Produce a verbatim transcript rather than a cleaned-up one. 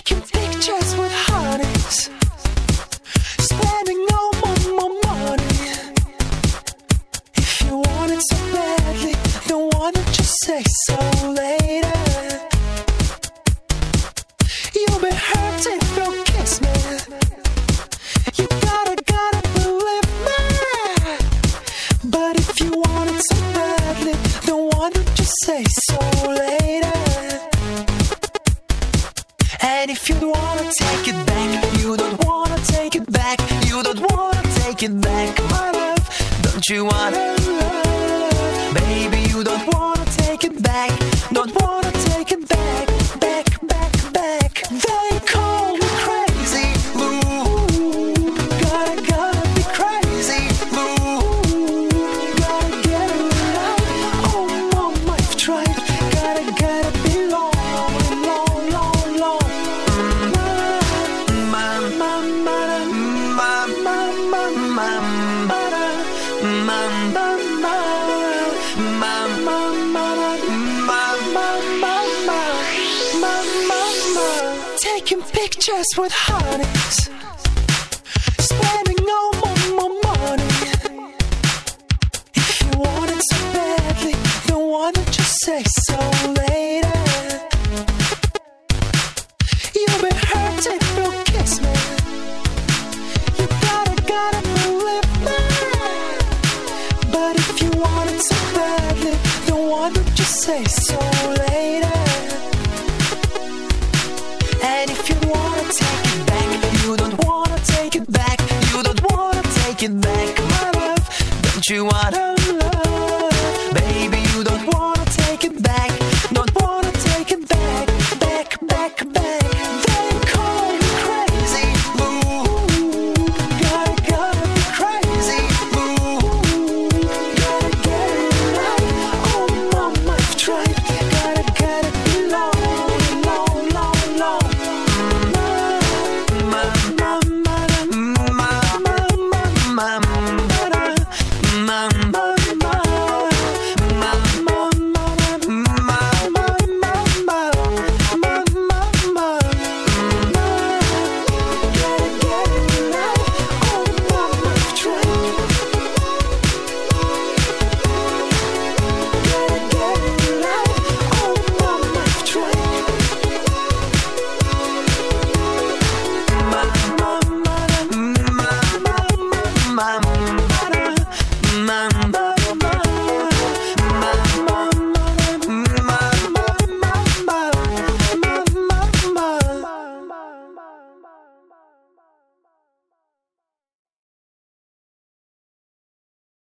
taking pictures with honeys, spending no more, more money. If you want it so badly, then why don't you say so later? You'll be hurt if you kiss me. You gotta, gotta believe me. But if you want it so badly, then why don't you say so later? And if you wanna take it back, you don't wanna take it back, you don't wanna take it back, my love, don't you wanna love? Baby, you don't wanna take it back, don't wanna take it back, back, back, back. They call me crazy, ooh, gotta, gotta be crazy, ooh, gotta get it right. Oh, mama, I've tried, gotta, gotta be long, long, long, long. Taking pictures with honeys, spending no more, more money. If you want it so badly, then why don't you say so later? You'll be hurt if you kiss me. You gotta, gotta believe me. But if you want it so badly, then why don't you say so later? And if you wanna take it back, you don't wanna take it back, you don't wanna take it back, my love, don't you wanna love? Baby, you don't wanna take it back, don't wanna take it back, back, back, back. They call me crazy, ooh, gotta, gotta be crazy, ooh, gotta get it right. Oh, mama, I've tried, gotta, gotta be long, long, long, long. Mama.